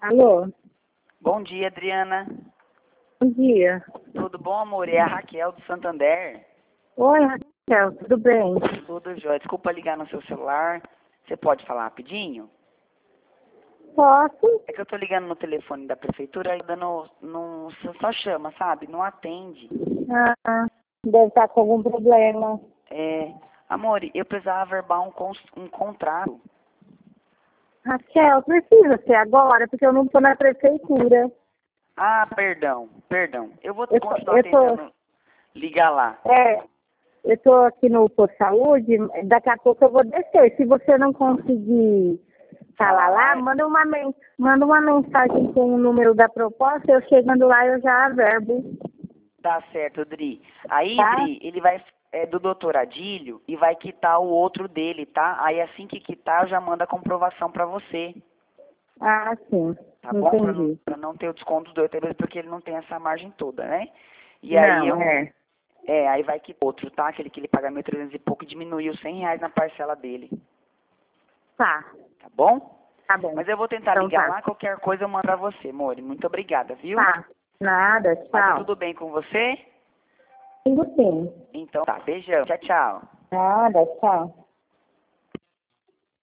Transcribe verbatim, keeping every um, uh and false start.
Alô? Bom dia, Adriana. Bom dia. Tudo bom, amor? É a Raquel do Santander. Oi, Raquel, tudo bem? Tudo jóia. Desculpa ligar no seu celular. Você pode falar rapidinho? Posso? É que eu tô ligando no telefone da prefeitura e dando, não, só chama, sabe? Não atende. Ah, deve estar com algum problema. É, amor, eu precisava verbal um, cons- um contrato. Raquel, precisa ser agora, porque eu não estou na prefeitura. Ah, perdão, perdão. Eu vou Eu tô, continuar eu tô, tentando ligar lá. é, eu tô aqui no posto de saúde, daqui a pouco eu vou descer. Se você não conseguir falar lá, manda uma, men manda uma mensagem com o número da proposta, eu chegando lá eu já averbo. Tá certo, Dri. Aí, Tá? Dri, ele vai, é do doutor Adílio e vai quitar o outro dele, tá? Aí assim que quitar, eu já mando a comprovação pra você. Ah, sim. Tá bom? Pra não, Entendi. pra não ter o desconto do outro, porque ele não tem essa margem toda, né? E aí Não, eu. é. É, aí vai que outro, tá? Aquele que ele paga mil e trezentos e pouco diminuiu cem reais na parcela dele. Tá. Tá bom? Tá bom. Mas eu vou tentar Então ligar tá. lá, qualquer coisa eu mando pra você, Mori. Muito obrigada, viu? Tá. Nada, Mas tá tchau. tudo bem com você? Tudo sim. Então tá, beijão. Tchau, tchau. Nada, tchau.